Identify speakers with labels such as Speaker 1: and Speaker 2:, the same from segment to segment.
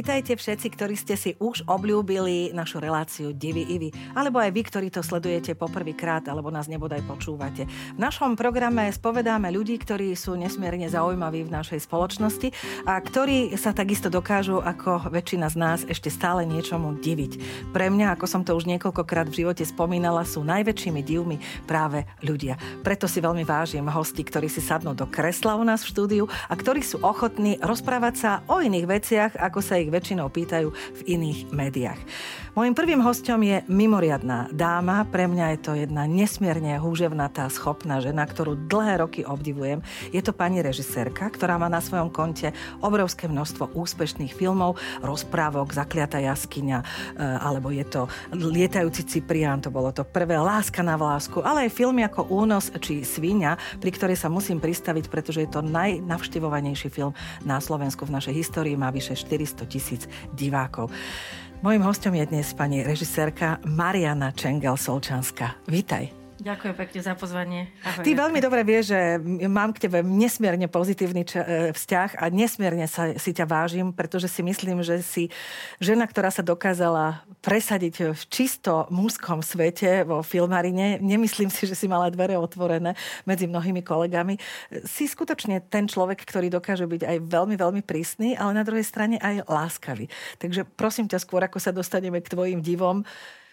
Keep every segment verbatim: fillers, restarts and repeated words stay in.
Speaker 1: Vítajte všetci, ktorí ste si už obľúbili našu reláciu Divy Ivy, alebo aj vy, ktorí to sledujete poprvýkrát, alebo nás nebodaj počúvate. V našom programe spovedáme ľudí, ktorí sú nesmierne zaujímaví v našej spoločnosti a ktorí sa takisto dokážu, ako väčšina z nás, ešte stále niečomu diviť. Pre mňa, ako som to už niekoľkokrát v živote spomínala, sú najväčšími divmi práve ľudia. Preto si veľmi vážim hostí, ktorí si sadnú do kresla u nás v štúdiu a ktorí sú ochotní rozprávať sa o iných veciach, ako sa ich väčšinou pýtajú v iných médiách. Mojím prvým hosťom je mimoriadna dáma. Pre mňa je to jedna nesmierne húževnatá, schopná žena, ktorú dlhé roky obdivujem. Je to pani režisérka, ktorá má na svojom konte obrovské množstvo úspešných filmov, rozprávok, Zakliatá jaskyňa, alebo je to Lietajúci Cyprián, to bolo to prvé, Láska na vlásku, ale aj filmy ako Únos či Sviňa, pri ktorej sa musím pristaviť, pretože je to najnavštevovanejší film na Slovensku v našej histórii, má vyše štyristo tisíc divákov. Mojím hosťom je dnes pani režisérka Mariana Čengel-Solčanská. Vítaj.
Speaker 2: Ďakujem pekne za pozvanie. Ahoj.
Speaker 1: Ty veľmi dobre vieš, že mám k tebe nesmierne pozitívny ča- vzťah a nesmierne sa, si ťa vážim, pretože si myslím, že si žena, ktorá sa dokázala presadiť v čisto mužskom svete vo filmarine. Nemyslím si, že si mala dvere otvorené medzi mnohými kolegami. Si skutočne ten človek, ktorý dokáže byť aj veľmi, veľmi prísny, ale na druhej strane aj láskavý. Takže prosím ťa, skôr ako sa dostaneme k tvojim divom,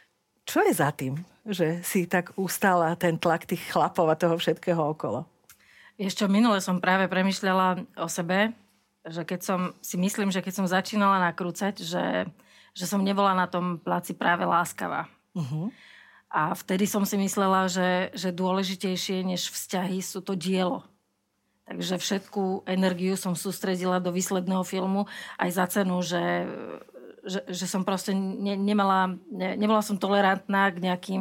Speaker 1: čo je za tým, že si tak ustála ten tlak tých chlapov a toho všetkého okolo?
Speaker 2: Ešte minule som práve premýšľala o sebe, že keď som, si myslím, že keď som začínala nakrúcať, že, že som nebola na tom placi práve láskavá. Uh-huh. A vtedy som si myslela, že, že dôležitejšie než vzťahy sú to dielo. Takže všetku energiu som sústredila do výsledného filmu aj za cenu, že... Že, že som proste ne, nemala, ne, nebola som tolerantná k nejakým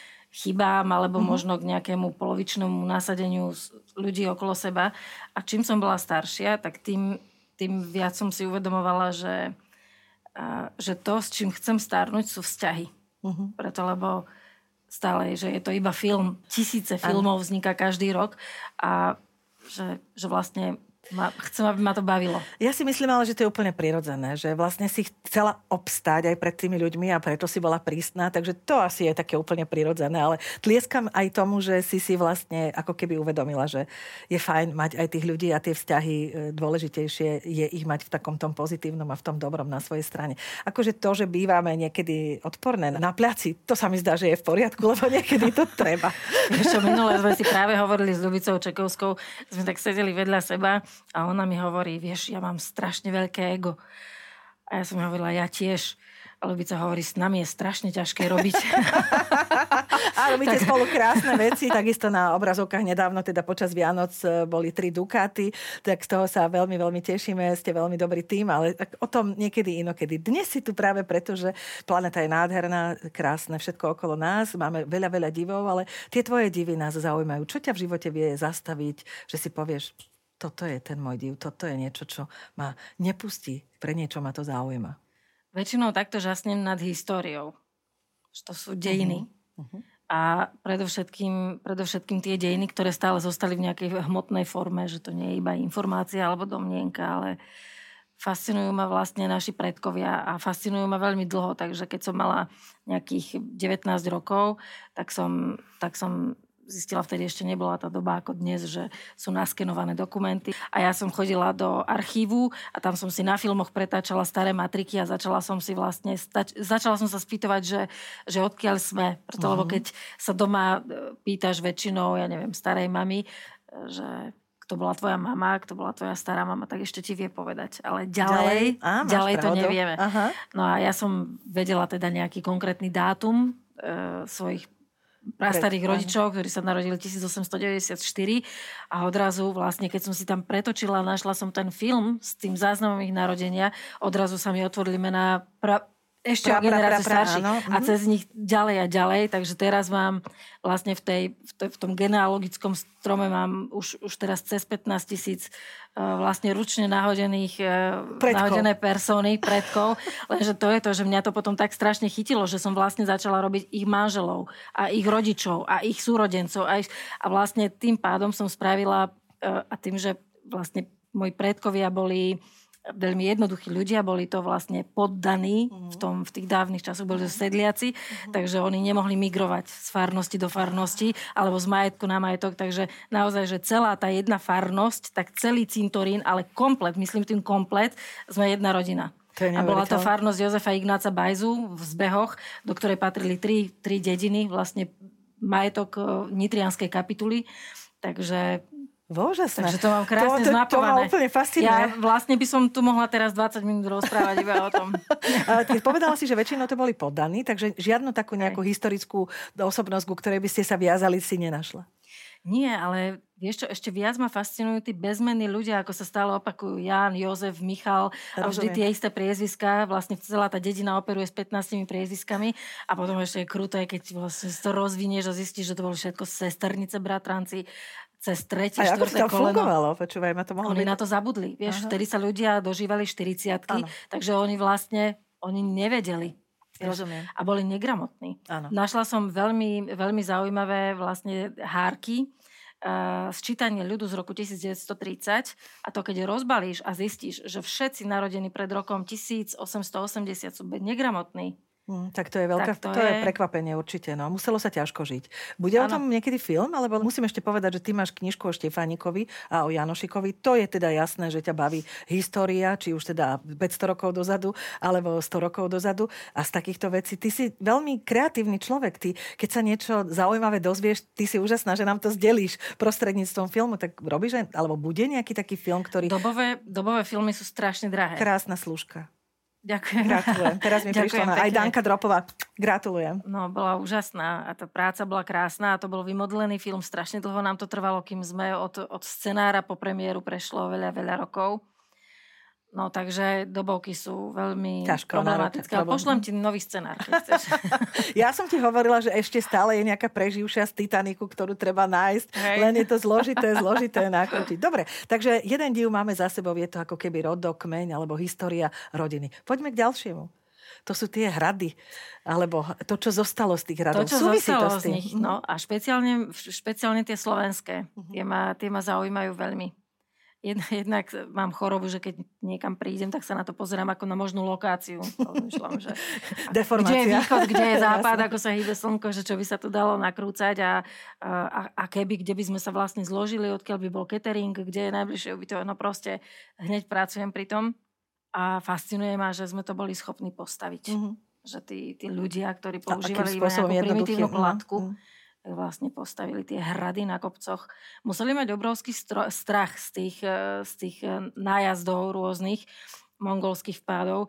Speaker 2: chybám alebo mm-hmm. možno k nejakému polovičnému nasadeniu ľudí okolo seba. A čím som bola staršia, tak tým, tým viac som si uvedomovala, že, a, že to, s čím chcem starnúť, sú vzťahy. Mm-hmm. Preto, lebo stále, že je to iba film. Tisíce filmov ano. Vzniká každý rok a že, že vlastne... Ma, chcem, aby ma to bavilo.
Speaker 1: Ja si myslím, ale, že to je úplne prirodzené, že vlastne si chcela obstáť aj pred tými ľuďmi a preto si bola prísna, takže to asi je také úplne prirodzené, ale tlieskam aj tomu, že si si vlastne ako keby uvedomila, že je fajn mať aj tých ľudí a tie vzťahy dôležitejšie je ich mať v takom tom pozitívnom a v tom dobrom na svojej strane. Akože to, že bývame niekedy odporné na placi, to sa mi zdá, že je v poriadku, lebo niekedy to treba.
Speaker 2: Ešte minule sme si práve hovorili s Ľubicou Čekovskou, sme tak sedeli vedľa seba. A ona mi hovorí, vieš, ja mám strašne veľké ego. A ja som mi hovorila, ja tiež. A Ľubica hovorí, s nami je strašne ťažké robiť.
Speaker 1: A robíte tak... spolu krásne veci. Takisto na obrazovkách nedávno, teda počas Vianoc, boli tri Ducati. Tak z toho sa veľmi, veľmi tešíme. Ste veľmi dobrý tím, ale o tom niekedy inokedy. Dnes si tu práve preto, že planeta je nádherná, krásne, všetko okolo nás. Máme veľa, veľa divov, ale tie tvoje divy nás zaujímajú. Čo ťa v živote vie zastaviť, že si povieš... Toto je ten môj div, toto je niečo, čo ma nepustí, pre niečo ma to zaujíma.
Speaker 2: Väčšinou takto žasnem nad históriou. Že to sú dejiny. Uh-huh. A predovšetkým, predovšetkým tie dejiny, ktoré stále zostali v nejakej hmotnej forme, že to nie je iba informácia alebo domnienka, ale fascinujú ma vlastne naši predkovia a fascinujú ma veľmi dlho. Takže keď som mala nejakých devätnásť rokov, tak som... Tak som zistila, vtedy ešte nebola tá doba ako dnes, že sú naskenované dokumenty. A ja som chodila do archívu a tam som si na filmoch pretáčala staré matriky a začala som si vlastne, stač- začala som sa spýtovať, že, že odkiaľ sme. Preto, uh-huh. lebo keď sa doma pýtaš väčšinou, ja neviem, starej mamy, že kto bola tvoja mama, kto bola tvoja stará mama, tak ešte ti vie povedať. Ale ďalej, ďalej, Á, ďalej to nevieme. Aha. No a ja som vedela teda nejaký konkrétny dátum e, svojich prastarých rodičov, ktorí sa narodili tisícosemstodeväťdesiatštyri a odrazu vlastne, keď som si tam pretočila, našla som ten film s tým záznamom ich narodenia, odrazu sa mi otvorili mená pra, ešte pra, o generáciu starších a cez nich ďalej a ďalej, takže teraz mám vlastne v, tej, v, tej, v tom genealogickom strome mám už, už teraz cez pätnásť tisíc uh, vlastne ručne nahodených uh, nahodené persóny, predkov, lenže to je to, že mňa to potom tak strašne chytilo, že som vlastne začala robiť ich manželov a ich rodičov a ich súrodencov a, ich, a vlastne tým pádom som spravila uh, a tým, že vlastne moji predkovia boli veľmi jednoduchí ľudia, boli to vlastne poddaní, mm. v, tom, v tých dávnych časoch boli to sedliaci, mm. takže oni nemohli migrovať z farnosti do farnosti, alebo z majetku na majetok, takže naozaj, že celá tá jedna farnosť, tak celý cintorín, ale komplet, myslím tým komplet, sme jedna rodina. A bola to farnosť Jozefa Ignáca Bajzu v Zbehoch, do ktorej patrili tri, tri dediny, vlastne majetok nitrianskej kapituly, takže...
Speaker 1: Úžasné.
Speaker 2: Takže to mám krásne
Speaker 1: to, to,
Speaker 2: zmapované.
Speaker 1: To ma úplne fascinuje.
Speaker 2: Ja vlastne by som tu mohla teraz dvadsať minút rozprávať iba o tom.
Speaker 1: Ty povedala si, že väčšinou to boli poddaní, takže žiadnu takú nejakú Aj. historickú osobnosť, ku ktorej by ste sa viazali, si nenašla.
Speaker 2: Nie, ale vieš čo, ešte viac ma fascinujú tí bezmenní ľudia, ako sa stále opakujú Ján, Jozef, Michal a vždy tie isté priezviská. Vlastne celá tá dedina operuje s pätnástimi priezviskami a potom ešte je kruté, keď vlastne to rozvinieš a zistíš, že to boli všetko sesternice, bratranci, cez tretie,
Speaker 1: a
Speaker 2: štvrté
Speaker 1: koleno. A ako to
Speaker 2: koleno.
Speaker 1: fungovalo? Počúvaj, ma to mohlo
Speaker 2: Oni
Speaker 1: byť...
Speaker 2: na to zabudli. Vieš, vtedy sa ľudia dožívali štyridsiatky, takže oni vlastne, oni nevedeli.
Speaker 1: Rozumiem.
Speaker 2: A boli negramotní.
Speaker 1: Áno.
Speaker 2: Našla som veľmi, veľmi zaujímavé vlastne hárky uh, sčítanie ľudu z roku devätnásťstotridsať a to, keď rozbalíš a zistíš, že všetci narodení pred rokom tisícosemstoosemdesiat sú negramotní.
Speaker 1: Mm, tak to je veľké, to, to
Speaker 2: je...
Speaker 1: je prekvapenie určite, no. Muselo sa ťažko žiť. Bude ano. O tom niekedy film, alebo musím ešte povedať, že ty máš knižku o Štefánikovi a o Janošikovi. To je teda jasné, že ťa baví história, či už teda päťsto rokov dozadu, alebo sto rokov dozadu a z takýchto vecí. Ty si veľmi kreatívny človek. Ty, keď sa niečo zaujímavé dozvieš, ty si úžasná, že nám to zdelíš prostredníctvom filmu, tak robíš, alebo bude nejaký taký film, ktorý...
Speaker 2: Dobové, dobové filmy sú strašne drahé.
Speaker 1: Krásna služka.
Speaker 2: Ďakujem.
Speaker 1: Gratulujem. Teraz mi prišla na... Aj Danka Dropová. Gratulujem.
Speaker 2: No, bola úžasná a tá práca bola krásna a to bol vymodlený film. Strašne dlho nám to trvalo, kým sme od, od scenára po premiéru prešlo veľa, veľa rokov. No, takže dobovky sú veľmi ťažko, problematické. Ale pošlem ti nový scenár, keď chceš.
Speaker 1: Ja som ti hovorila, že ešte stále je nejaká preživšia z Titaniku, ktorú treba nájsť. Hej. Len je to zložité, zložité nakrútiť. Dobre, takže jeden div máme za sebou, je to ako keby rodok, kmeň alebo história rodiny. Poďme k ďalšiemu. To sú tie hrady, alebo to, čo zostalo z tých hradov.
Speaker 2: To, čo Súvisí zostalo to z nich. No, a špeciálne, špeciálne tie slovenské. Uh-huh. Tie, ma, tie ma zaujímajú veľmi. Jednak mám chorobu, že keď niekam prídem, tak sa na to pozerám ako na možnú lokáciu. Myšľam, že
Speaker 1: deformácia.
Speaker 2: Kde je východ, kde je západ, ako sa hýbe slnko, že čo by sa tu dalo nakrúcať a, a, a keby, kde by sme sa vlastne zložili, odkiaľ by bol catering, kde je najbližšie ubytovanie. No proste hneď pracujem pri tom a fascinuje ma, že sme to boli schopní postaviť. Mm-hmm. Že tí, tí ľudia, ktorí používali iba nejakú primitívnu kladku, mm-hmm. vlastne postavili tie hrady na kopcoch. Museli mať obrovský stro- strach z tých, z tých nájazdov rôznych mongolských vpádov,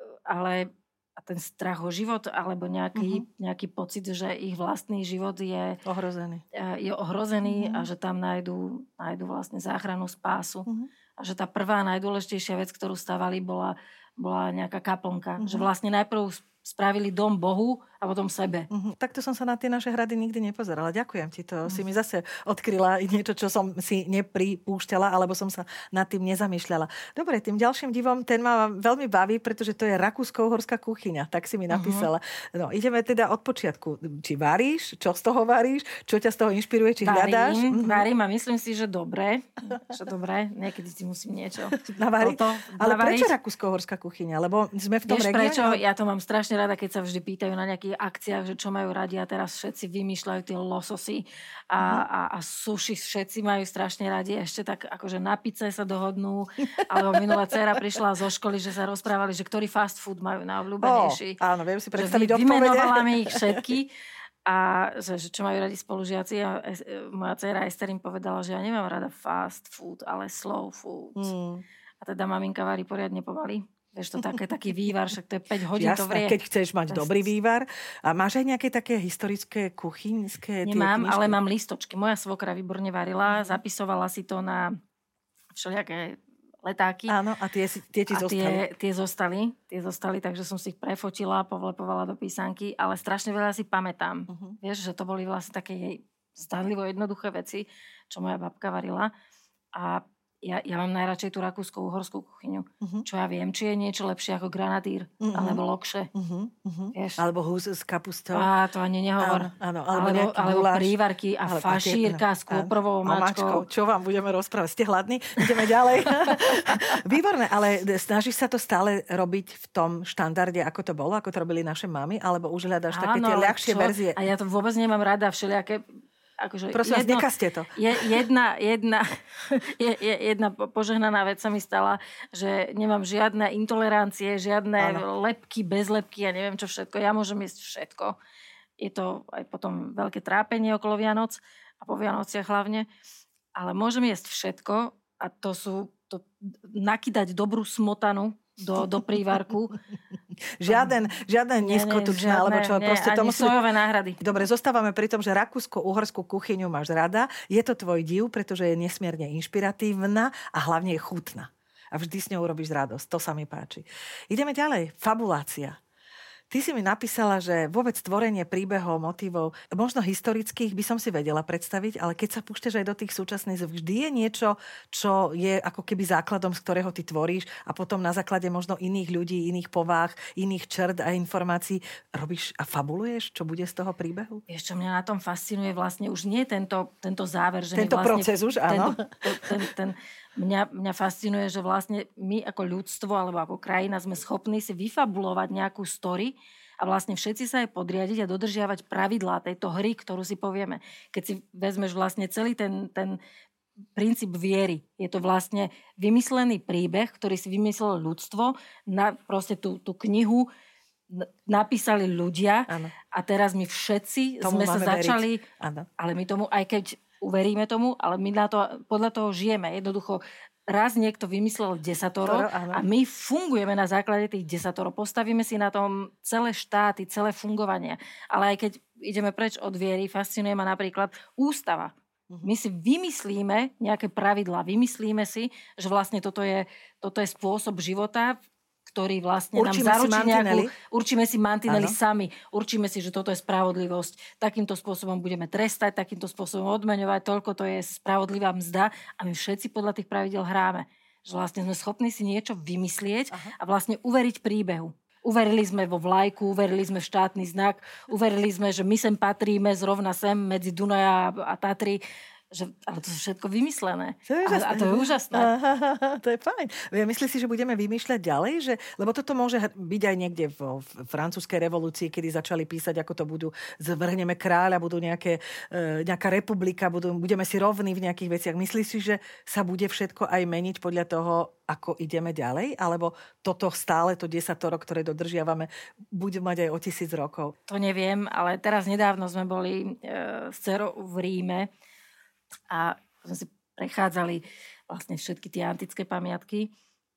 Speaker 2: ale ten strach o život alebo nejaký, uh-huh. nejaký pocit, že ich vlastný život je
Speaker 1: ohrozený,
Speaker 2: je ohrozený uh-huh. a že tam nájdú, nájdú vlastne záchranu, spásu. Uh-huh. A že tá prvá najdôležitejšia vec, ktorú stavali, bola, bola nejaká kaplnka. Uh-huh. Že vlastne najprv spravili dom Bohu a potom sebe. Uh-huh.
Speaker 1: Takto som sa na tie naše hrady nikdy nepozerala. Ďakujem ti, to uh-huh. si mi zase odkryla niečo, čo som si nepripúšťala, alebo som sa nad tým nezamýšľala. Dobre, tým ďalším divom, ten ma veľmi baví, pretože to je rakúsko-uhorská kuchyňa. Tak si mi napísala. Uh-huh. No, ideme teda od počiatku. Či varíš? Čo z toho varíš? Čo ťa z toho inšpiruje? Či
Speaker 2: varím,
Speaker 1: hľadáš?
Speaker 2: Uh-huh. Varím a myslím si, že dobre. Že dobre. Niekedy si musím niečo
Speaker 1: navariť. Ale navariť. Prečo rakúsko-uhorská kuchyňa? Lebo sme v tom
Speaker 2: Vieš,
Speaker 1: regióne.
Speaker 2: Prečo? Ja to mám strašne rada, keď sa vždy pýtajú na nejakých akciách, že čo majú radi a teraz všetci vymýšľajú tie lososy a, uh-huh. a, a suši všetci majú strašne radi. Ešte tak akože na pice sa dohodnú. Alebo minulá dcéra prišla zo školy, že sa rozprávali, že ktorý fast food majú najobľúbenejší.
Speaker 1: Oh, áno, viem si predstaviť
Speaker 2: odpovede. Vymenovala mi ich všetky. A že, že čo majú radi spolužiaci. A es, moja dcéra Ester im povedala, že ja nemám rada fast food, ale slow food. Mm. A teda maminka varí poriadne pomaly. Vieš, to také, taký vývar, však to je päť hodín
Speaker 1: Jasné,
Speaker 2: to vrie.
Speaker 1: keď chceš mať Jasne. dobrý vývar. A máš aj nejaké také historické kuchynské
Speaker 2: Nemám,
Speaker 1: tie
Speaker 2: ale mám listočky. Moja svokra výborne varila, zapisovala si to na všelijaké letáky.
Speaker 1: Áno, a tie, tie ti
Speaker 2: a
Speaker 1: zostali.
Speaker 2: Tie, tie zostali. Tie zostali, takže som si ich prefotila, povlepovala do písanky, ale strašne veľa si pamätám. Uh-huh. Vieš, že to boli vlastne také jej zdánlivo jednoduché veci, čo moja babka varila. A Ja, ja mám najradšej tú rakúsko-uhorskú kuchyňu. Uh-huh. Čo ja viem, či je niečo lepšie ako granadír, uh-huh. alebo lokše. Uh-huh. Uh-huh.
Speaker 1: Alebo hus s kapustou.
Speaker 2: Á, to ani nehovor.
Speaker 1: Áno, áno,
Speaker 2: alebo, alebo, alebo prívarky a ale fašírka s kôprovou mačkou.
Speaker 1: Čo vám budeme rozprávať? Ste hladní? Ideme ďalej. Výborné, ale snažíš sa to stále robiť v tom štandarde, ako to bolo, ako to robili naše mamy, alebo už hľadáš áno, také tie ľahšie čo? verzie?
Speaker 2: A ja to vôbec nemám rada všelijaké. Akože
Speaker 1: Prosím vás, nekaste to.
Speaker 2: Je, jedna, jedna, je, je, jedna požehnaná vec sa mi stala, že nemám žiadne intolerancie, žiadne ano. lepky, bezlepky a neviem čo všetko. Ja môžem jesť všetko. Je to aj potom veľké trápenie okolo Vianoc a po Vianociach hlavne. Ale môžem jesť všetko a to sú to, nakydať dobrú smotanu do, do prívarku.
Speaker 1: Žiaden, žiaden nízkotučné, alebo čo.
Speaker 2: Nie,
Speaker 1: proste
Speaker 2: ani
Speaker 1: to musí...
Speaker 2: sojové náhrady.
Speaker 1: Dobre, zostávame pri tom, že rakúsko-uhorskú kuchyňu máš rada. Je to tvoj div, pretože je nesmierne inšpiratívna a hlavne je chutná. A vždy s ňou robíš radosť. To sa mi páči. Ideme ďalej. Fabulácia. Ty si mi napísala, že vôbec tvorenie príbehov, motívov, možno historických by som si vedela predstaviť, ale keď sa púšťaš aj do tých súčasných, vždy je niečo, čo je ako keby základom, z ktorého ty tvoríš a potom na základe možno iných ľudí, iných povách, iných črt a informácií robíš a fabuluješ, čo bude z toho príbehu?
Speaker 2: Vieš, čo mňa na tom fascinuje vlastne už nie tento, tento záver, že
Speaker 1: tento
Speaker 2: vlastne,
Speaker 1: proces už, áno.
Speaker 2: Tento, ten, ten, Mňa, mňa fascinuje, že vlastne my ako ľudstvo alebo ako krajina sme schopní si vyfabulovať nejakú story a vlastne všetci sa aj podriadiť a dodržiavať pravidlá tejto hry, ktorú si povieme. Keď si vezmeš vlastne celý ten, ten princíp viery, je to vlastne vymyslený príbeh, ktorý si vymyslelo ľudstvo, na proste tú, tú knihu napísali ľudia ano. A teraz my všetci tomu sme sa začali, ale my tomu, aj keď uveríme tomu, ale my na to, podľa toho žijeme. Jednoducho, raz niekto vymyslel desatoro Toro, a my fungujeme na základe tých desatoro. Postavíme si na tom celé štáty, celé fungovanie. Ale aj keď ideme preč od viery, fascinuje ma napríklad ústava. My si vymyslíme nejaké pravidlá, vymyslíme si, že vlastne toto je, toto je spôsob života, ktorý vlastne určíme nám zaručí si nejakú... Určíme si mantinely sami. Určíme si, že toto je spravodlivosť. Takýmto spôsobom budeme trestať, takýmto spôsobom odmeňovať. Toľko to je spravodlivá mzda. A my všetci podľa tých pravidel hráme. Že vlastne sme schopní si niečo vymyslieť Aha. a vlastne uveriť príbehu. Uverili sme vo vlajku, uverili sme v štátny znak, uverili sme, že my sem patríme zrovna sem medzi Dunaja a Tatry. Že, ale to sú všetko vymyslené. To a, a to je úžasné.
Speaker 1: Aha, to je fajn. Ja myslím si, že budeme vymýšľať ďalej, že, lebo toto môže byť aj niekde v, v francúzskej revolúcii, kedy začali písať, ako to budú, zvrhneme kráľa, budú nejaké, e, nejaká republika, budú, budeme si rovní v nejakých veciach. Myslíš si, že sa bude všetko aj meniť podľa toho, ako ideme ďalej? Alebo toto stále, to desatoro, ktoré dodržiavame, bude mať aj o tisíc rokov?
Speaker 2: To neviem, ale teraz nedávno sme boli e, s dcerou v Ríme a sme si prechádzali vlastne všetky tie antické pamiatky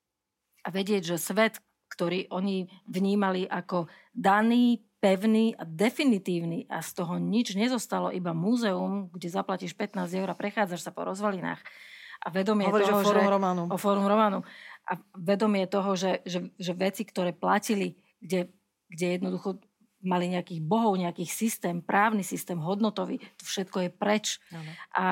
Speaker 2: a vedieť, že svet, ktorý oni vnímali ako daný, pevný a definitívny a z toho nič nezostalo, iba múzeum, kde zaplatíš pätnásť eur a prechádzaš sa po rozvalinách a vedomie
Speaker 1: Hovoríš
Speaker 2: toho,
Speaker 1: o Fórum
Speaker 2: že,
Speaker 1: Románu.
Speaker 2: o Fórum Románu a vedomie toho, že, že, že veci, ktoré platili, kde, kde jednoducho mali nejakých bohov, nejakých systém, právny systém, hodnotový, to všetko je preč. Ano. A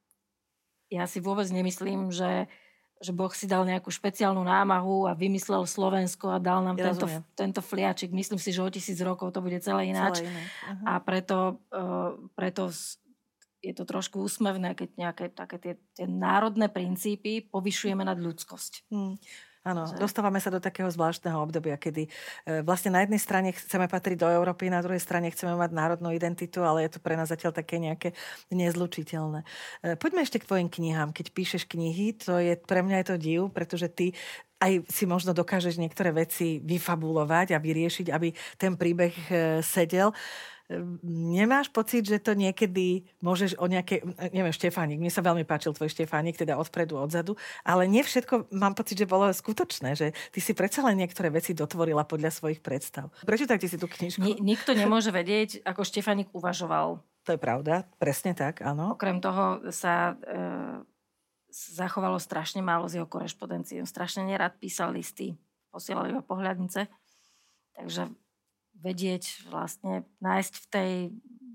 Speaker 2: ja si vôbec nemyslím, že, že Boh si dal nejakú špeciálnu námahu a vymyslel Slovensko a dal nám ja tento, tento fliačik. Myslím si, že o tisíc rokov to bude celé ináč. Celé iné. A preto, uh, preto je to trošku úsmevné, keď nejaké také tie, tie národné princípy povyšujeme nad ľudskosť. Hmm.
Speaker 1: Áno, dostávame sa do takého zvláštneho obdobia, kedy e, vlastne na jednej strane chceme patriť do Európy, na druhej strane chceme mať národnú identitu, ale je to pre nás zatiaľ také nejaké nezlučiteľné. E, poďme ešte k tvojim knihám. Keď píšeš knihy, to je pre mňa je to div, pretože ty aj si možno dokážeš niektoré veci vyfabulovať a vyriešiť, aby ten príbeh e, sedel. Nemáš pocit, že to niekedy môžeš o nejaké, neviem, Štefánik, mne sa veľmi páčil tvoj Štefánik, teda odpredu, odzadu, ale nie všetko mám pocit, že bolo skutočné, že ty si predsa len niektoré veci dotvorila podľa svojich predstav. Prečítajte si tú knižku.
Speaker 2: Ni- nikto nemôže vedieť, ako Štefánik uvažoval.
Speaker 1: To je pravda, presne tak, áno.
Speaker 2: Okrem toho sa e, zachovalo strašne málo z jeho korešpondencie. Strašne nerad písal listy, posielali ho pohľadnice, takže vedieť vlastne, nájsť v tej,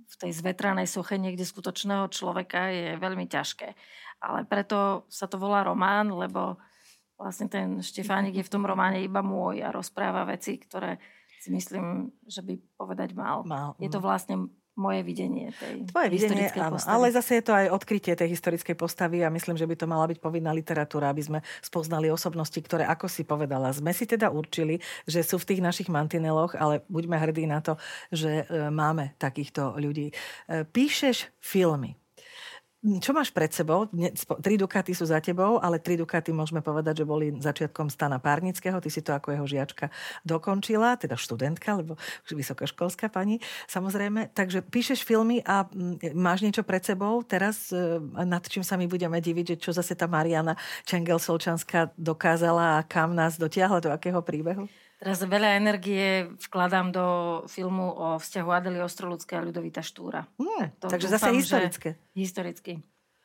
Speaker 2: v tej zvetranej soche niekde skutočného človeka je veľmi ťažké. Ale preto sa to volá román, lebo vlastne ten Štefánik je v tom románe iba môj a rozpráva veci, ktoré si myslím, že by povedať mal. mal. Je to vlastne moje videnie tej Tvoje historickej videnie, postavy.
Speaker 1: Ale zase je to aj odkrytie tej historickej postavy a myslím, že by to mala byť povinná literatúra, aby sme spoznali osobnosti, ktoré, ako si povedala, sme si teda určili, že sú v tých našich mantineloch, ale buďme hrdí na to, že máme takýchto ľudí. Píšeš filmy. Čo máš pred sebou? Tri Dukaty sú za tebou, ale tri Dukaty môžeme povedať, že boli začiatkom Stana Párnického. Ty si to ako jeho žiačka dokončila, teda študentka, lebo vysokoškolská pani, samozrejme. Takže píšeš filmy a máš niečo pred sebou teraz, nad čím sa my budeme diviť, že čo zase tá Mariana Čengel-Solčanská dokázala a kam nás dotiahla, do akého príbehu?
Speaker 2: Teraz veľa energie vkladám do filmu o vzťahu Adely Ostroludskej a Ľudovita Štúra.
Speaker 1: Hmm, to takže dúfam, zase historické.
Speaker 2: Historicky.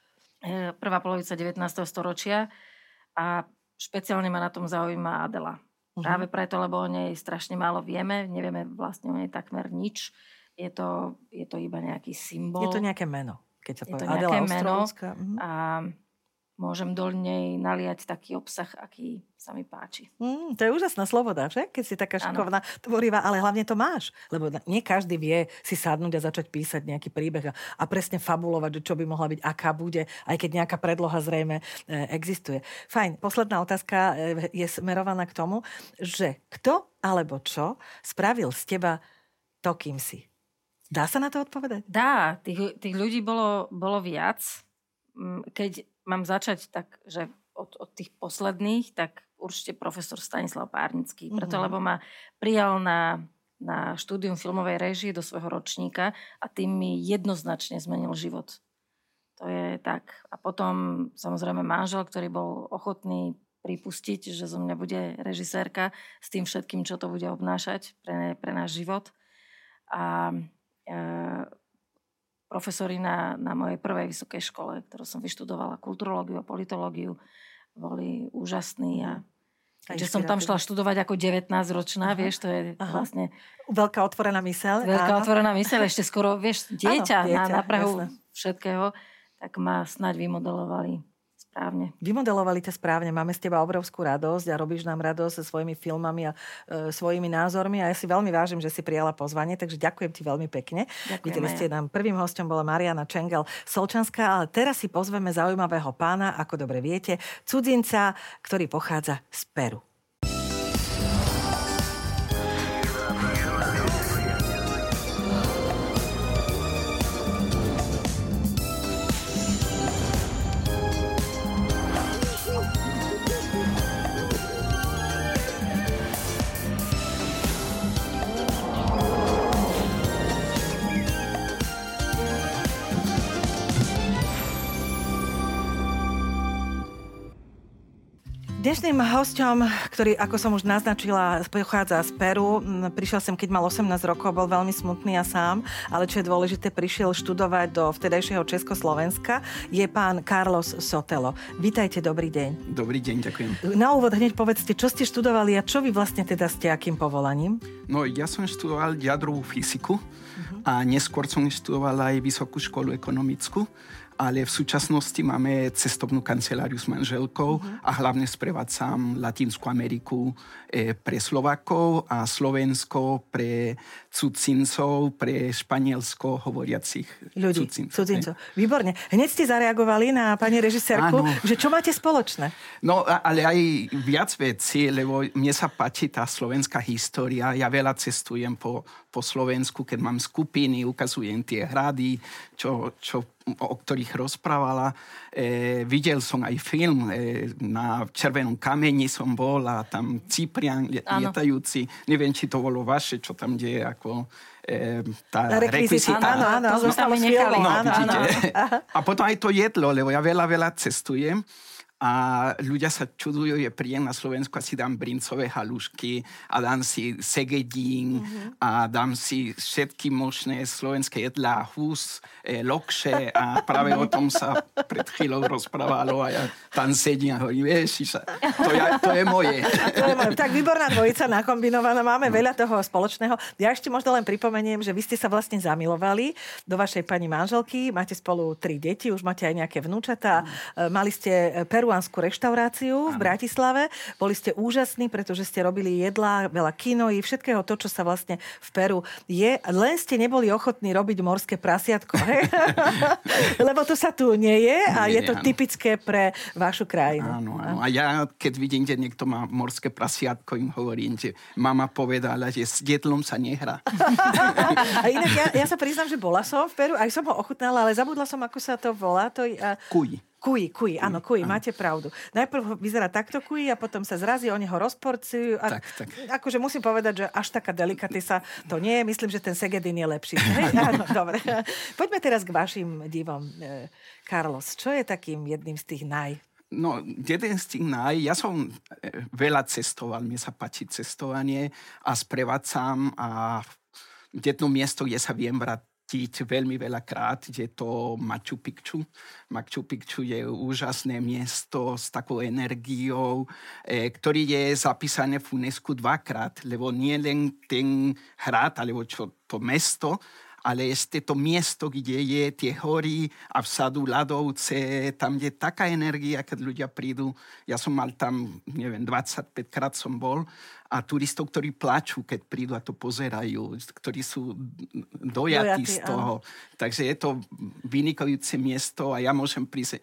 Speaker 2: Prvá polovica devätnásteho storočia a špeciálne ma na tom zaujíma Adela. Uh-huh. Práve preto, lebo o nej strašne málo vieme. Nevieme vlastne o nej takmer nič. Je to, je to iba nejaký symbol.
Speaker 1: Je to nejaké meno, keď sa povie
Speaker 2: Adela
Speaker 1: Ostrolúdska.
Speaker 2: Uh-huh. A môžem do nej naliať taký obsah, aký sa mi páči.
Speaker 1: Mm, to je úžasná sloboda, že? Keď si taká šikovná, tvorivá, ale hlavne to máš. Lebo nie každý vie si sadnúť a začať písať nejaký príbeh a, a presne fabulovať, čo by mohla byť, aká bude, aj keď nejaká predloha zrejme e, existuje. Fajn. Posledná otázka e, je smerovaná k tomu, že kto alebo čo spravil z teba to, kým si? Dá sa na to odpovedať?
Speaker 2: Dá. Tých, tých ľudí bolo, bolo viac. Keď mám začať tak, že od, od tých posledných, tak určite profesor Stanislav Párnický. Preto, mm-hmm. lebo ma prijal na, na štúdium filmovej réžie do svojho ročníka a tým mi jednoznačne zmenil život. To je tak. A potom samozrejme manžel, ktorý bol ochotný pripustiť, že zo mňa bude režisérka s tým všetkým, čo to bude obnášať pre, pre náš život. A e, profesori na, na mojej prvej vysokej škole, ktorú som vyštudovala, kulturológiu a politológiu, boli úžasní a keďže som tam šla študovať ako devätnásťročná, vieš, to je Aha. vlastne...
Speaker 1: Veľká otvorená myseľ.
Speaker 2: Veľká áno. otvorená myseľ, ešte skoro, vieš, dieťa, áno, dieťa na, na prahu jasne. Všetkého, tak ma snáď vymodelovali správne.
Speaker 1: Vymodelovali to správne, máme z teba obrovskú radosť a robíš nám radosť so svojimi filmami a e, svojimi názormi a ja si veľmi vážim, že si prijala pozvanie, takže ďakujem ti veľmi pekne. Ďakujeme. Videli ste nám, prvým hosťom bola Mariana Čengel-Solčanská, ale teraz si pozveme zaujímavého pána, ako dobre viete, cudzinca, ktorý pochádza z Peru. Dnešným hosťom, ktorý, ako som už naznačila, pochádza z Peru, prišiel sem, keď mal osemnásť rokov, bol veľmi smutný a sám, ale čo je dôležité, prišiel študovať do vtedajšieho Československa, je pán Carlos Sotelo. Vítajte, dobrý deň.
Speaker 3: Dobrý deň, ďakujem.
Speaker 1: Na úvod hneď povedzte, čo ste študovali a čo vy vlastne teda ste, akým povolaním?
Speaker 3: No, ja som študoval jadrovú fyziku uh-huh. a neskôr som študoval aj vysokú školu ekonomickú. Ale v súčasnosti máme cestovnú kanceláriu s manželkou uh-huh. a hlavne sprevádzam Latinskú Ameriku e, pre Slovákov a Slovensko pre cudzincov, pre španielsko hovoriacich
Speaker 1: ľudí,
Speaker 3: cudzincov.
Speaker 1: cudzincov. Výborne. Hneď ste zareagovali na pani režisérku, áno. že čo máte spoločné?
Speaker 3: No, ale aj viac vecí, lebo mne sa páči tá slovenská história. Ja veľa cestujem po, po Slovensku, keď mám skupiny, ukazujem tie hrady, čo, čo o ktorých rozprávala. E, videl som aj film, e, na Červenom kameni som bol a tam Ciprian lietajúci. Neviem, či to bolo vaše, čo tam deje, ako e, tá rekvizita.
Speaker 1: Áno, áno,
Speaker 2: to sme tam nechali.
Speaker 3: No, áno, áno. A potom aj to jedlo, lebo ja veľa, veľa cestujem. a ľudia sa čudujú, že príjem na Slovensku a si dám brincové halušky a dám si segedín mm-hmm. a dám si všetky možné slovenské jedlá, hus, e, lokše a práve o tom sa pred chvíľou rozprávalo a ja tam sedím a hovorím, ježiša, to, ja, to je moje.
Speaker 1: To je moje. Tak výborná dvojica nakombinovaná, máme no. veľa toho spoločného. Ja ešte možno len pripomeniem, že vy ste sa vlastne zamilovali do vašej pani manželky, máte spolu tri deti, už máte aj nejaké vnúčatá, mm. mali ste Peru reštauráciu v Bratislave. Boli ste úžasní, pretože ste robili jedlá, veľa kinojí, všetkého to, čo sa vlastne v Peru je. Len ste neboli ochotní robiť morské prasiatko, hej? Lebo to sa tu nie je a nie, je to áno. typické pre vašu krajinu.
Speaker 3: Áno, áno. A ja, keď vidím, že niekto má morské prasiatko, im hovorím, že mama povedala, že s jedlom sa nehrá.
Speaker 1: A inak ja, ja sa priznám, že bola som v Peru, aj som ho ochutnala, ale zabudla som, ako sa to volá. To, uh...
Speaker 3: Kuj.
Speaker 1: Kuj, kuj, áno, kuj, máte pravdu. Najprv vyzerá takto kuj a potom sa zrazí, oni ho rozporcujú. A
Speaker 3: tak, tak.
Speaker 1: Akože musím povedať, že až taká delikatesa to nie je. Myslím, že ten segedín je lepší. Hej? Áno, dobre. Poďme teraz k vašim divom. Carlos, čo je takým jedným z tých naj?
Speaker 3: No, jeden z tých naj, ja som veľa cestoval, mne sa páči cestovanie a sprevádzam a jedno miesto, kde sa viem vrátiť veľmi veľakrát, je to Machu Picchu. Machu Picchu je úžasné miesto s takou energiou, e, ktorý je zapísané v UNESCO dvakrát, lebo nie len ten hrad, alebo čo, to mesto, ale ešte to miesto, kde je tie hory a vzadu ľadovce, tam je taká energia, keď ľudia prídu. Ja som mal tam, neviem, dvadsaťpäť krát som bol a turistov, ktorí plačú, keď prídu a to pozerajú, ktorí sú dojatí, dojatí z toho. Áno. Takže je to vynikajúce miesto a ja môžem prísť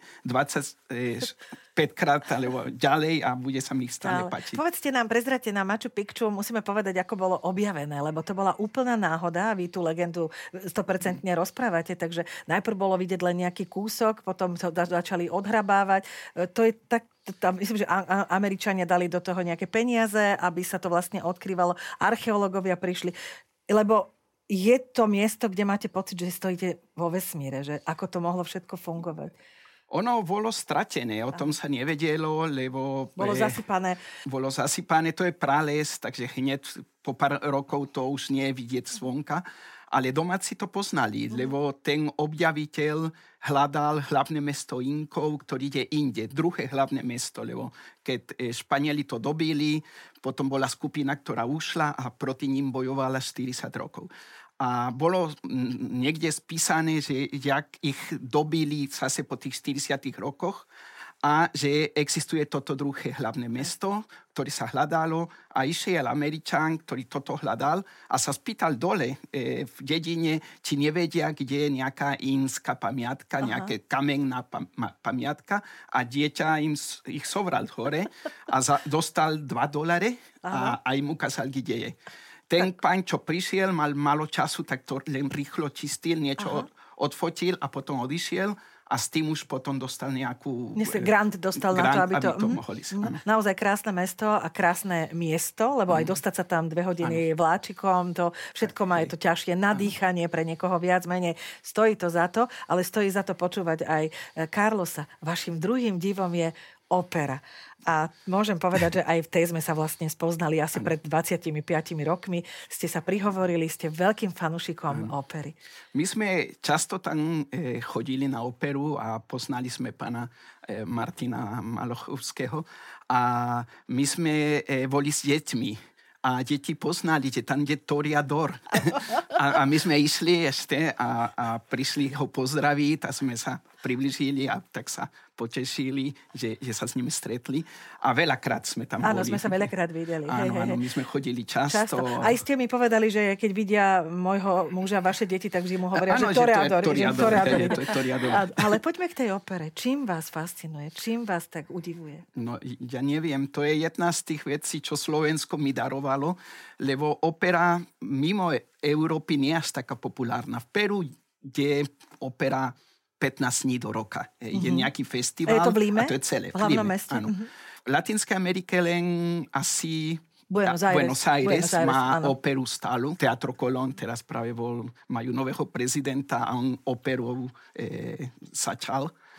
Speaker 3: dvadsaťpäť krát alebo ďalej a bude sa mi stále páčiť.
Speaker 1: Povedzte nám, prezrate nám Machu Picchu, musíme povedať, ako bolo objavené, lebo to bola úplná náhoda, vy tú legendu sto percent rozprávate, takže najprv bolo vidieť len nejaký kúsok, potom to začali odhrabávať. To je tak tam, myslím, že Američania dali do toho nejaké peniaze, aby sa to vlastne odkrývalo. Archeológovia prišli, lebo je to miesto, kde máte pocit, že stojíte vo vesmíre, že ako to mohlo všetko fungovať.
Speaker 3: Ono bolo stratené, o tom sa nevedelo, lebo...
Speaker 1: Bolo zasypané.
Speaker 3: Bolo zasypané, to je prales, takže hneď po pár rokov to už nie je vidieť zvonka. Ale domáci to poznali, mm. lebo ten objaviteľ hľadal hlavné mesto Inkov, ktorý je inde, druhé hlavné mesto, lebo keď Španieli to dobili, potom bola skupina, ktorá ušla a proti ním bojovala štyridsať rokov. A bolo niekde spísané, že jak ich dobili zase po tých štyridsiatich rokoch, a že existuje toto druhé hlavné mesto, ktoré sa hľadalo a išiel Američan, ktorý toto hľadal a sa spýtal dole e, v dedine, či nevedia, kde je nejaká inská pamiatka, aha, nejaké kamenná pam, pamiatka a dieťa im ich sovral hore a za, dostal dva dolare a, a im ukázal, kde je. Ten pán, čo prišiel, mal málo času, tak to len rýchlo čistil, niečo od, odfotil a potom odišiel. A s tým už potom dostal nejakú...
Speaker 1: Dnes grant dostal
Speaker 3: grant,
Speaker 1: na to, aby to...
Speaker 3: Aby to mohli si,
Speaker 1: mm, naozaj krásne mesto a krásne miesto, lebo mm. aj dostať sa tam dve hodiny ano. Vláčikom, to všetko má, je to ťažšie nadýchanie pre niekoho viac menej. Stojí to za to, ale stojí za to počúvať aj Carlosa. Vašim druhým divom je opera. A môžem povedať, že aj v tej sme sa vlastne spoznali asi pred dvadsiatimi piatimi rokmi. Ste sa prihovorili, ste veľkým fanúšikom ano. Opery.
Speaker 3: My sme často tam e, chodili na operu a poznali sme pána e, Martina Malochovského a my sme e, boli s deťmi. A deti poznali, že tam je Toreador. a, a my sme išli ešte a, a prišli ho pozdraviť a sme sa priblížili a tak sa potešili, že, že sa s nimi stretli. A veľakrát sme tam
Speaker 1: áno,
Speaker 3: boli.
Speaker 1: Áno, sme sa veľakrát videli.
Speaker 3: Áno,
Speaker 1: hej, hej,
Speaker 3: áno, my sme chodili často. často.
Speaker 1: Aj ste mi povedali, že keď vidia môjho muža, vaše deti, tak vždy mu hovoria,
Speaker 3: áno,
Speaker 1: že Toreador.
Speaker 3: To je Toreador. To je Toreador.
Speaker 1: Ale poďme k tej opere. Čím vás fascinuje? Čím vás tak udivuje?
Speaker 3: No, ja neviem. To je jedna z tých vecí, čo Slovensko mi darovalo, lebo opera mimo Európy nie je až taká populárna. V Peru je opera pätnásť dní do roka. Je mm-hmm. nejaký festival.
Speaker 1: Je to v Líme?
Speaker 3: A to je celé.
Speaker 1: V hlavnom meste?
Speaker 3: Áno. Mm-hmm. V Latinskej Amerike len asi...
Speaker 1: Buenos Aires,
Speaker 3: Buenos Aires, Buenos Aires má
Speaker 1: áno.
Speaker 3: operu stálu. Teatro Colón teraz práve bol, majú nového prezidenta a on operu e, začal.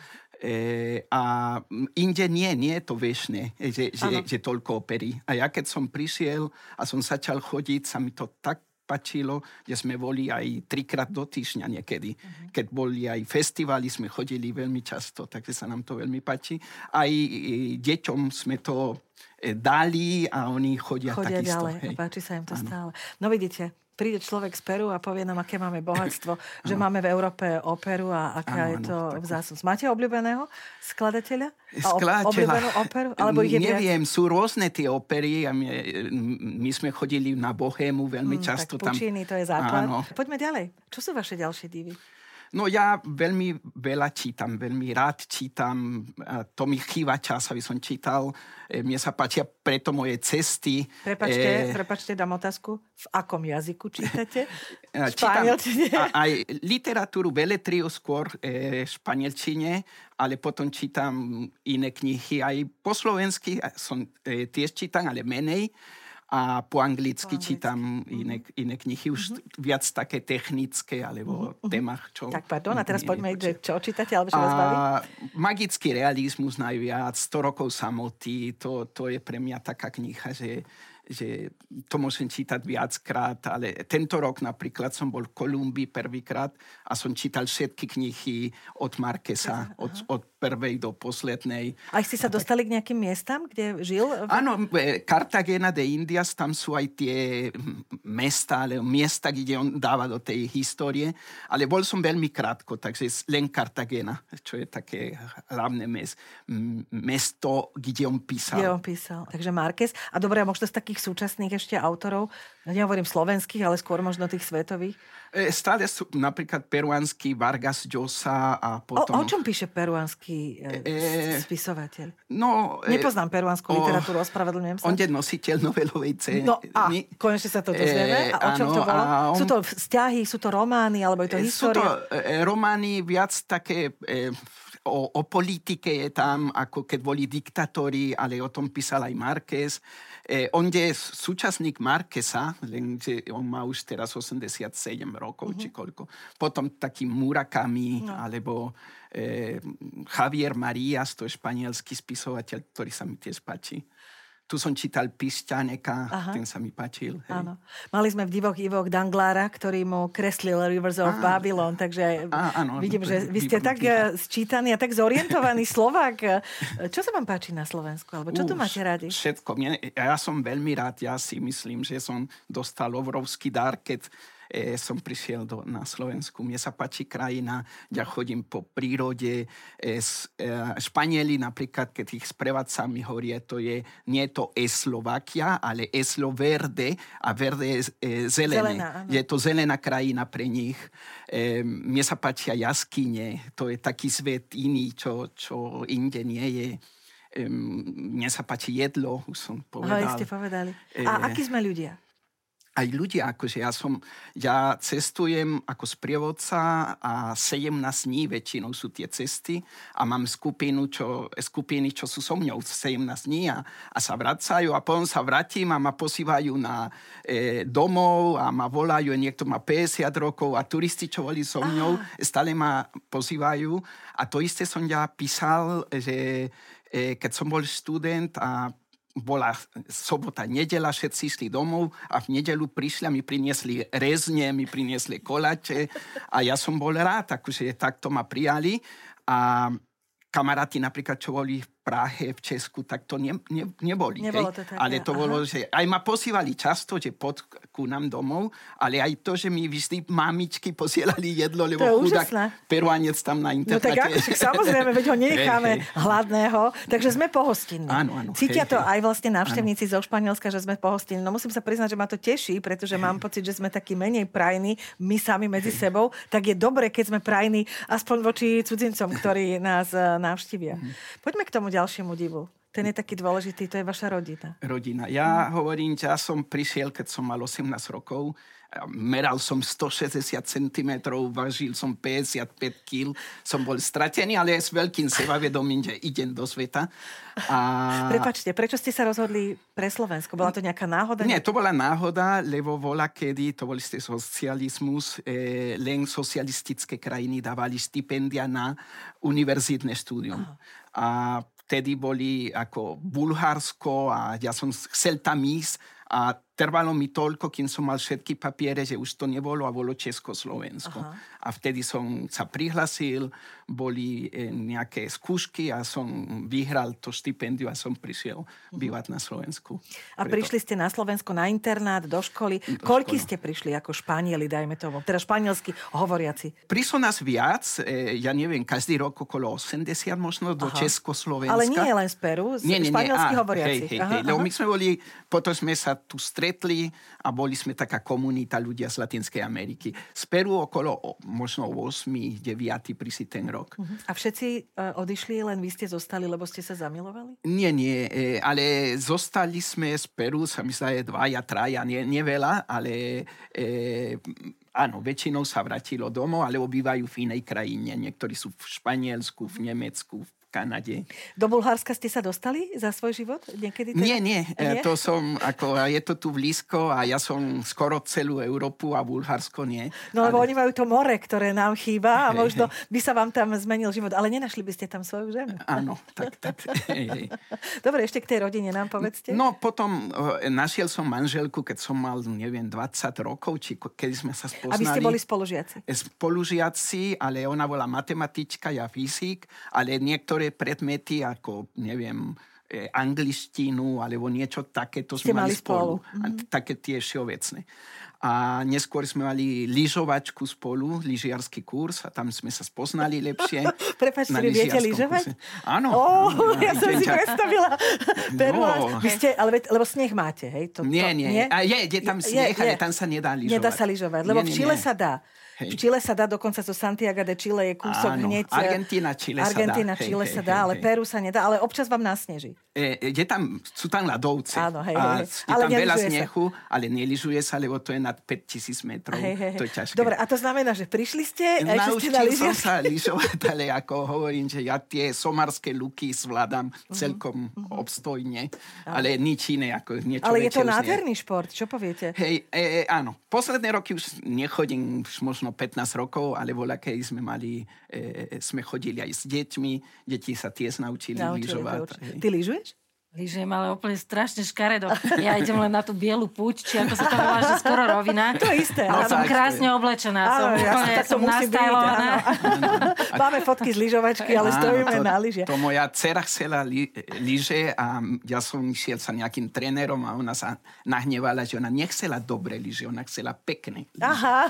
Speaker 3: E, a inde nie, nie je to väčšie, že, že, že toľko opery. A ja keď som prišiel a som začal chodiť, sa mi to tak páčilo, že sme boli aj trikrát do týždňa niekedy. Uh-huh. Keď boli aj festivály, sme chodili veľmi často, takže sa nám to veľmi páči. Aj deťom sme to dali a oni chodia, chodia takisto.
Speaker 1: Chodia ďalej a páči sa im to ano. Stále. No vidíte, príde človek z Peru a povie nám, aké máme bohatstvo, že máme v Európe operu a aká ano, je to ano, vzácnosť. Máte obľúbeného skladateľa?
Speaker 3: Skladateľa.
Speaker 1: Obľúbenú operu? Alebo ich je
Speaker 3: neviem,
Speaker 1: viac?
Speaker 3: sú rôzne tie opery a my, my sme chodili na Bohému veľmi mm, často.
Speaker 1: Tak Puccini,
Speaker 3: tam...
Speaker 1: to je základ.
Speaker 3: Áno.
Speaker 1: Poďme ďalej. Čo sú vaše ďalšie divy?
Speaker 3: No ja veľmi veľa čítam, veľmi rád čítam. To mi chýba čas, aby som čítal. Mne sa páčia preto moje cesty.
Speaker 1: Prepačte, e... prepačte, dám otázku. V akom jazyku čítate?
Speaker 3: Španielčine? Aj literatúru, beletriu skôr v španielčine, ale potom čítam iné knihy. Aj po slovensky som tiež čítam, ale menej. A po anglicky, po anglicky. čítam iné, iné knihy, už uh-huh. viac také technické, alebo uh-huh. témach, čo...
Speaker 1: Tak pardon, a teraz poďme, že čo čítate, alebo čo vás baví?
Speaker 3: Magický realizmus najviac, sto rokov samoty, to, to je pre mňa taká kniha, že, že to môžem čítať viackrát, ale tento rok napríklad som bol v Kolumbii prvýkrát a som čítal všetky knihy od Marquesa, od, od prvej do poslednej.
Speaker 1: A ste sa dostali k nejakým miestam, kde žil?
Speaker 3: Áno, Cartagena de Indias, tam sú aj tie mesta, ale miesta, kde on dáva do tej histórie. Ale bol som veľmi krátko, takže len Cartagena, čo je také hlavné mes, mesto, kde on písal.
Speaker 1: Kde on písal. Takže Marquez. A dobre, a možno z takých súčasných ešte autorov, nehovorím slovenských, ale skôr možno tých svetových?
Speaker 3: Stále sú napríklad peruánsky Vargas Llosa a potom...
Speaker 1: O, o čom píše peruánsky e, spisovateľ?
Speaker 3: No...
Speaker 1: Nepoznám peruánsku o, literatúru, ospravedlňujem sa.
Speaker 3: On je nositeľ Nobelovej ceny.
Speaker 1: No a konečne sa to dozvieme. A o čom áno, to bolo? On, sú to vzťahy, sú to romány, alebo je to história?
Speaker 3: Sú to e, romány viac také... E, O, o politike je tam, ako keď boli diktatóri, ale o tom písal aj Marquez. Eh, on je súčasník Marquesa, lenže on má už teraz osemdesiatsedem rokov, uh-huh. či koľko. Potom taký Murakami, no. alebo eh, Javier Marías, to je španielský spisovateľ, ktorý sa mi tiež páči. Tu som čítal Pišťaneka, ten sa mi páčil. Hej.
Speaker 1: Áno. Mali sme v Divoch Ivoch Danglára, ktorý mu kreslil Rivers of á, Babylon, takže á, áno, vidím, že vy ste tak sčítaní a tak zorientovaný Slovák. Čo sa vám páči na Slovensku? Alebo čo tu máte radi?
Speaker 3: Všetko. Ja som veľmi rád, ja si myslím, že som dostal obrovský dar, keď E, som prišiel do, na Slovensku. Mne sa páči krajina, ja chodím po prírode. E, s, e, Španieli napríklad, keď ich sprevádza mi hovoria, to je, nie je to Eslovakia, ale Eslo verde a verde je e, zelené. Zelená, je to zelená krajina pre nich. E, mne sa páčia jaskyne, to je taký svet iný, čo, čo inde nie je. E, mne sa páči jedlo, už som povedal.
Speaker 1: Aha, ste povedali. A e, akí sme ľudia?
Speaker 3: Aj ľudia, akože ja som, ja cestujem ako sprievodca a sedemnásť dní väčšinou sú tie cesty a mám skupinu, čo, skupiny, čo sú so mňou sedemnásť dní a, a sa vracajú a potom sa vrátim a ma posývajú na e, domov a ma volajú, niekto má päťdesiat rokov a turisti, čo boli so mňou, ah. stále ma pozývajú a to isté som ja písal, že e, keď som bol študent a bola sobota, nedeľa, všetci išli domov a v nedeľu prišli a mi priniesli rezne, mi priniesli koláče a ja som bol rád, akože takto ma prijali a kamaráti napríklad, čo boli v Prahe, v Česku, tak to ne, ne, neboli.
Speaker 1: Nebolo to také.
Speaker 3: Ale to aha. bolo, že aj ma posývali často, že pod ku nám domov, ale aj to, že mi vždy mamičky posielali jedlo, lebo chudák Peruánec tam na internete.
Speaker 1: No tak ako, samozrejme, veď ho nenecháme hladného, takže sme pohostinní.
Speaker 3: Áno, áno.
Speaker 1: Cítia
Speaker 3: hej,
Speaker 1: to aj vlastne návštevníci zo Španielska, že sme pohostinní. No musím sa priznať, že ma to teší, pretože mám pocit, že sme takí menej prajní my sami medzi hej. sebou, tak je dobre, keď sme prajní aspoň voči cudzincom, ktorí nás navštívia. Poďme k tomu ďalšiemu divu. Ten je taký dôležitý, to je vaša rodina.
Speaker 3: Rodina. Ja hmm. hovorím, že ja som prišiel, keď som mal osemnásť rokov. Meral som stošesťdesiat centimetrov, vážil som päťdesiatpäť kíl. Som bol stratený, ale s veľkým sebavedomím, že idem do sveta. A...
Speaker 1: Prepáčte, prečo ste sa rozhodli pre Slovensko? Bola to nejaká náhoda?
Speaker 3: Nie, to bola náhoda, lebo bola kedy, to bol ste socializmus, eh, len socialistické krajiny dávali stipendia na univerzitné štúdium. Aha. A vtedy boli ako Bulharsko a ja som chcel tam ísť a trvalo mi toľko, kým som mal všetky papiere, že už to nebolo a bolo Československo. Aha. A vtedy som sa prihlasil, boli nejaké skúšky a som vyhral to štipendium a som prišiel uh-huh. bývať na Slovensku.
Speaker 1: A Preto... prišli ste na Slovensko na internát, do školy. Do Koľky školy. Ste prišli ako Španieli, dajme tomu? Teda španielsky hovoriaci.
Speaker 3: Prišlo nás viac, ja neviem, každý rok okolo osemdesiat možno do Aha. Československa.
Speaker 1: Ale nie len z Peru, z nie, nie, španielsky
Speaker 3: nie.
Speaker 1: hovoriaci.
Speaker 3: Hej, hej, hej. Lebo my sme boli, potom sme sa tu stretli a boli sme taká komunita ľudia z Latinskej Ameriky. Z Peru okolo možno osem deväť prišli ten rok.
Speaker 1: Uh-huh. A všetci uh, odišli, len vy ste zostali, lebo ste sa zamilovali?
Speaker 3: Nie, nie, e, ale zostali sme z Peru, sa mi zdá, dvaja, traja, nie, nie veľa, ale e, áno, väčšinou sa vrátilo domov, ale obývajú v inej krajine. Niektorí sú v Španielsku, v Nemecku, v Kanade.
Speaker 1: Do Bulharska ste sa dostali za svoj život? Niekedy ten...
Speaker 3: Nie, nie, nie. To som, ako, je to tu blízko a ja som skoro celú Európu a Bulharsko nie.
Speaker 1: No lebo ale... oni majú to more, ktoré nám chýba a hej, možno hej. by sa vám tam zmenil život, ale nenašli by ste tam svoju ženu.
Speaker 3: Áno, tak, tak. Hej, hej.
Speaker 1: Dobre, ešte k tej rodine nám povedzte.
Speaker 3: No potom uh, našiel som manželku, keď som mal, neviem, dvadsať rokov, či kedy sme sa spoznali.
Speaker 1: A vy ste boli spolužiaci?
Speaker 3: Spolužiaci, ale ona bola matematička, ja fyzik, ale niektoré predmety ako, neviem, eh, angličtinu alebo niečo takéto sme mali spolu. spolu. Mm-hmm. Také tie všeobecné. A neskôr sme mali lyžovačku spolu, lyžiarsky kurz a tam sme sa spoznali lepšie.
Speaker 1: Prepáčte, vy viete lyžovať?
Speaker 3: Áno.
Speaker 1: Oh, ja som si predstavila. No. Vy ste, ale lebo sneh máte, hej? To,
Speaker 3: nie,
Speaker 1: to,
Speaker 3: nie,
Speaker 1: nie.
Speaker 3: A je, je tam sneh, ale tam sa nedá lyžovať.
Speaker 1: Nedá sa lyžovať, lebo nie, v Čile nie. sa dá. Hej. V Čile sa dá, dokonca zo Santiago de Chile je kúsok
Speaker 3: Áno.
Speaker 1: hneď.
Speaker 3: Argentína, Čile sa dá.
Speaker 1: Argentína, Čile sa dá, ale Peru sa nedá, ale občas vám nasneží.
Speaker 3: E, je tam, sú tam ľadovce.
Speaker 1: Áno, hej,
Speaker 3: a
Speaker 1: hej.
Speaker 3: je tam veľa snehu, ale nelyžuje sa, lebo to je nad päťtisíc metrov. Hej, hej, hej. To je ťažké.
Speaker 1: Dobre, a to znamená, že prišli ste?
Speaker 3: Naučil som sa lyžovať, ale ako hovorím, že ja tie somarské luky zvládam uh-huh. celkom uh-huh. obstojne, ale nič iné, ako niečo
Speaker 1: ale je to
Speaker 3: väčšie
Speaker 1: nádherný šport, čo poviete?
Speaker 3: Hej, e, e, áno. Posledné roky už nechodím, už možno pätnásť rokov, ale voľa, keď sme mali, e, sme chodili aj s deťmi, deti sa tiež naučili, naučili lyžovať.
Speaker 1: Ty lyžuješ?
Speaker 2: Lyžujem, ale úplne strašne škaredo. Ja idem len na tú bielu púť, či ako sa to volá, že skoro rovina.
Speaker 1: To isté.
Speaker 2: Ale som krásne oblečená, som
Speaker 1: áno,
Speaker 2: úplne,
Speaker 1: ja
Speaker 2: som nastajlovaná.
Speaker 1: Máme fotky z lyžovačky, ale áno, stojíme
Speaker 3: to,
Speaker 1: na lyže.
Speaker 3: To moja dcera chcela li, lyže a ja som išiel sa nejakým trénerom a ona sa nahnevala, že ona nechcela dobre lyže, ona chcela pekné lyže.
Speaker 1: Aha.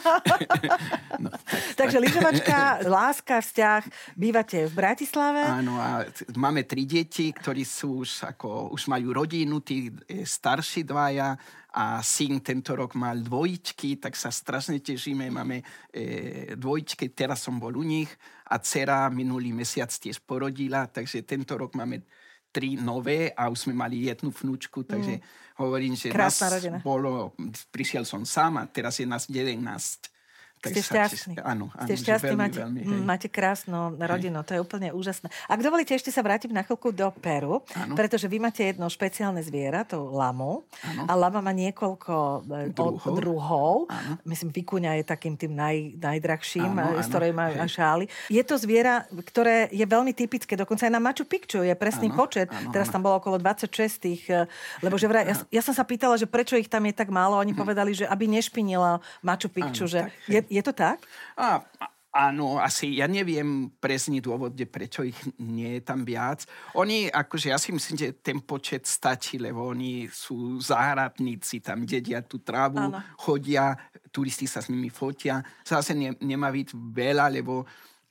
Speaker 1: no, tak, Takže tak. lyžovačka, láska, vzťah, bývate v Bratislave?
Speaker 3: Áno, a máme tri deti, ktorí sú už ako už majú rodinu, tí starší dvaja a syn tento rok mal dvojičky, tak sa strašne tešíme, máme e, dvojičky, teraz som bol u nich a dcera minulý mesiac tiež porodila, takže tento rok máme tri nové a už sme mali jednu vnúčku, takže mm. hovorím, že
Speaker 1: krásna
Speaker 3: nás
Speaker 1: rodina.
Speaker 3: Bolo, prišiel som sám a teraz je nás jedenásť.
Speaker 1: Ste šťastní.
Speaker 3: Áno, áno,
Speaker 1: Ste šťastní,
Speaker 3: veľmi,
Speaker 1: máte,
Speaker 3: veľmi,
Speaker 1: máte krásnu rodinu, hej. To je úplne úžasné. Ak dovolíte, ešte sa vrátim na chvíľku do Peru, áno. Pretože vy máte jedno špeciálne zviera, to lamu. Áno. A lama má niekoľko druhov. druhov. Myslím, vikuňa je takým tým naj, najdrahším, áno, z ktorej majú šály. Je to zviera, ktoré je veľmi typické, dokonca aj na Machu Picchu je presný áno, počet. Áno, Teraz áno. tam bolo okolo dvadsaťšesť tých, lebo že vraj, ja, ja som sa pýtala, že prečo ich tam je tak málo, oni hm. povedali, že aby nešpinila Machu Picchu, áno, že je, je to tak?
Speaker 3: A, áno, asi ja neviem presný dôvod, prečo ich nie je tam viac. Oni, akože ja si myslím, že ten počet stačí, lebo oni sú záhradníci, tam dedia tú trávu, áno. chodia, turisti sa s nimi fotia. Zase ne, nemá byť veľa, lebo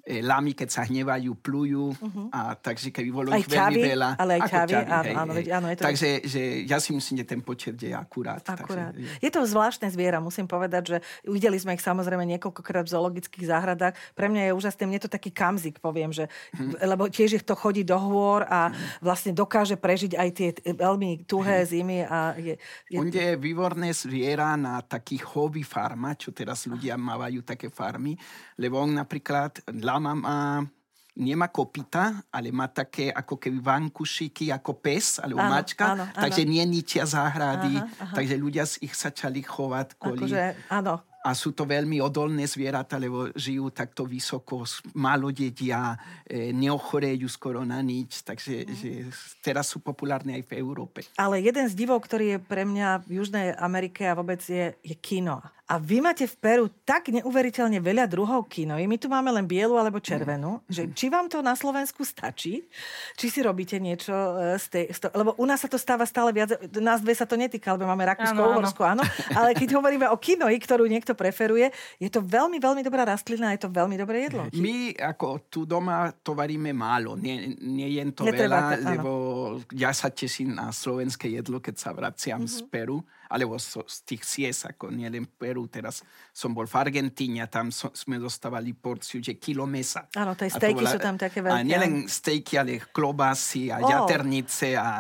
Speaker 3: lamy, keď sa hnevajú, plujú. Uh-huh. A takže keby bolo
Speaker 1: aj
Speaker 3: ich veľmi
Speaker 1: čavy,
Speaker 3: veľa.
Speaker 1: Ale aj čavy,
Speaker 3: čavy,
Speaker 1: áno,
Speaker 3: hej,
Speaker 1: áno,
Speaker 3: hej.
Speaker 1: áno, je to...
Speaker 3: Takže že ja si myslím, že ten počet je akurát.
Speaker 1: Akurát.
Speaker 3: Takže,
Speaker 1: je to zvláštne zviera, musím povedať, že videli sme ich samozrejme niekoľkokrát v zoologických záhradách. Pre mňa je úžasné, mne to taký kamzik, poviem, že, hmm. lebo tiež ich to chodí do hôr a vlastne dokáže prežiť aj tie veľmi tuhé zimy. A je, je...
Speaker 3: On je výborné zviera na takých hobby farma, čo teraz ľudia mávajú také farmy, lebo on napríklad lama má, nemá kopita, ale má také ako keby vankušiky ako pes, alebo áno, mačka, áno, áno. Takže nie ničia záhrady, aha, aha. Takže ľudia ich začali chovať kvôli...
Speaker 1: Akože, áno.
Speaker 3: A sú to veľmi odolné zvieratá, lebo žijú takto vysoko, málo jedia, e, neochorejú skoro na nič, takže mm. že teraz sú populárne aj v Európe.
Speaker 1: Ale jeden z divov, ktorý je pre mňa v Južnej Amerike a vôbec je, je quinoa. A vy máte v Peru tak neuveriteľne veľa druhov quinoy. My tu máme len bielu alebo červenú. Mm. Že či vám to na Slovensku stačí? Či si robíte niečo z tej... Z to, lebo u nás sa to stáva stále viac. Nás dve sa to netýka, lebo máme Rakúsko-Uhorsko, áno, áno. Ale keď hovoríme o quinoji, ktorú niekto preferuje, je to veľmi, veľmi dobrá rastlina a je to veľmi dobré jedlo.
Speaker 3: My ako tu doma to varíme málo. Nie, nie jen to
Speaker 1: Netreba,
Speaker 3: veľa, lebo ja sa teším na slovenské jedlo, keď sa vraciam mm-hmm. z Peru. Alebo z, z tých sies, ako nielen Peru. Teraz som bol v Argentíne a tam so, sme dostávali porciu, že kilo mesa.
Speaker 1: Áno, tie stejky sú tam také veľké.
Speaker 3: A nielen stejky, ale klobásy a oh. jaternice a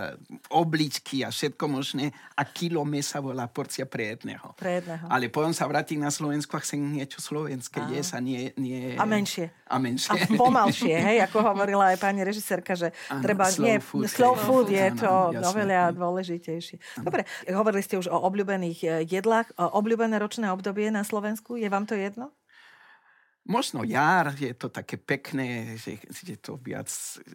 Speaker 3: obličky a všetko možné. A kilo mesa bola porcia pre jedného.
Speaker 1: Pre jedného.
Speaker 3: Ale potom sa vrátim na Slovensku a chcem niečo slovenské jesť a nie, nie...
Speaker 1: A menšie.
Speaker 3: A menšie.
Speaker 1: A pomalšie, hej, ako hovorila aj pani režisérka, že ano, treba... Slow nie, food. Slow food je ano, to oveľa dôležitejšie. Ano. Dobre, hovorili ste už o obľúbených jedlách. Obľúbené ročné obdobie na Slovensku, je vám to jedno?
Speaker 3: Možno jar, je to také pekné, že je to viac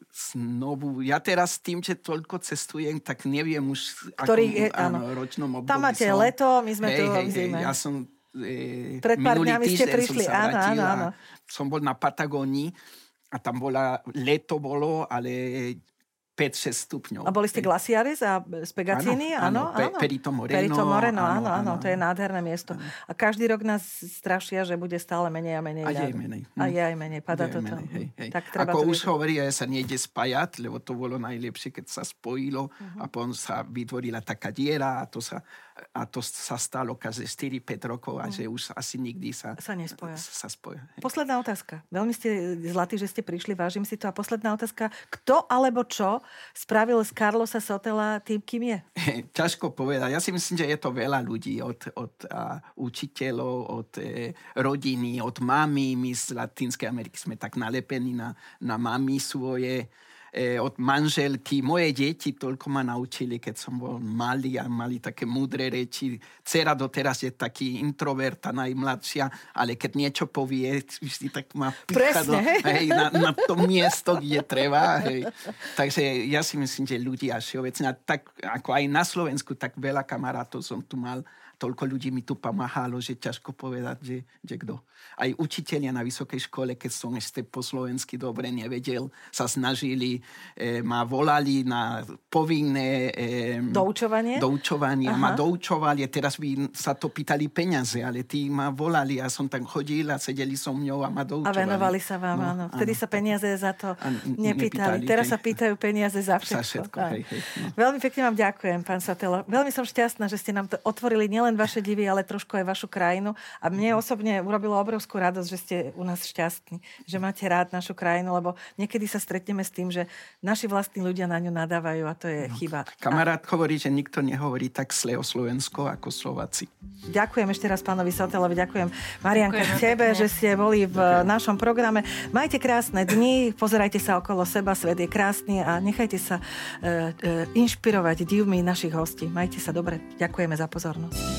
Speaker 3: znovu. Ja teraz tým, že toľko cestujem, tak neviem už,
Speaker 1: ktorý
Speaker 3: akom,
Speaker 1: je,
Speaker 3: áno, ročnom období
Speaker 1: tam máte
Speaker 3: som.
Speaker 1: leto, my sme
Speaker 3: hej,
Speaker 1: tu
Speaker 3: hej,
Speaker 1: v zime.
Speaker 3: Hej, ja som e,
Speaker 1: pred pár
Speaker 3: minulý
Speaker 1: dňami ste prišli,
Speaker 3: som sa
Speaker 1: áno,
Speaker 3: vrátil
Speaker 1: áno, áno.
Speaker 3: Som bol na Patagónii a tam bola, leto bolo, ale päť šesť stupňov.
Speaker 1: A boli ste Glaciares a Spegacini?
Speaker 3: Áno, áno, áno. Pe, Perito Moreno.
Speaker 1: Perito Moreno, áno, áno, áno, to je nádherné miesto. Áno. A každý rok nás strašia, že bude stále menej a menej.
Speaker 3: A je aj menej.
Speaker 1: Hm. A je aj menej, padá to tam.
Speaker 3: Tak ako už hovorí, sa nejde spájať, lebo to bolo najlepšie, keď sa spojilo uh-huh. a potom sa vytvorila taká diera a to sa a to sa stalo každé štyri päť rokov a že už asi nikdy sa,
Speaker 1: sa nespoja.
Speaker 3: Sa spoja.
Speaker 1: Posledná otázka. Veľmi ste zlatí, že ste prišli, vážim si to. A posledná otázka. Kto alebo čo spravil z Carlosa Sotela tým, kým je?
Speaker 3: Ťažko povedať. Ja si myslím, že je to veľa ľudí. Od, od a, učiteľov, od e, rodiny, od mami. My z Latinskej Ameriky sme tak nalepení na, na mami svoje. E, od manželky. Moje deti toľko ma naučili, keď som bol malý a mali také múdre reči. Dcera doteraz je taký introverta, najmladšia, ale keď niečo povie, vždy tak ma pícha do, hej, na, na to miesto, kde treba. Hej. Takže ja si myslím, že ľudia všeobecne, tak ako aj na Slovensku, tak veľa kamarátov som tu mal. Toľko ľudí mi tu pomáhalo, že ťažko povedať, že, že kto. Aj učitelia na vysokej škole, keď som ešte po slovensky dobre nevedel, sa snažili, e, ma volali na povinné e,
Speaker 1: doučovanie.
Speaker 3: doučovanie. Ma doučovali. Teraz by sa to pýtali peniaze, ale tí ma volali a som tam chodil a sedeli so mňou a ma doučovali.
Speaker 1: A venovali sa vám, no, áno. Vtedy áno. sa peniaze za to nepýtali. nepýtali. Teraz hej. sa pýtajú peniaze za všetko. Za všetko hej, hej, no. Veľmi pekne vám ďakujem, pán Sotelo. Veľmi som šťastná, že ste nám to otvorili nielen vaše divy, ale trošku aj vašu krajinu. A mne osobne urobilo obrovskú radosť, že ste u nás šťastní, že máte rád našu krajinu, lebo niekedy sa stretneme s tým, že naši vlastní ľudia na ňu nadávajú a to je no, chyba.
Speaker 3: Kamarát a... hovorí, že nikto nehovorí tak zle o Slovensko ako Slováci.
Speaker 1: Ďakujem ešte raz pánovi Sotelovi, ďakujem Marianka tebe, že ste boli v ďakujem. našom programe. Majte krásne dni, pozerajte sa okolo seba, svet je krásny a nechajte sa uh, uh, inšpirovať divmi našich hostí. Majte sa dobre, ďakujeme za pozornosť.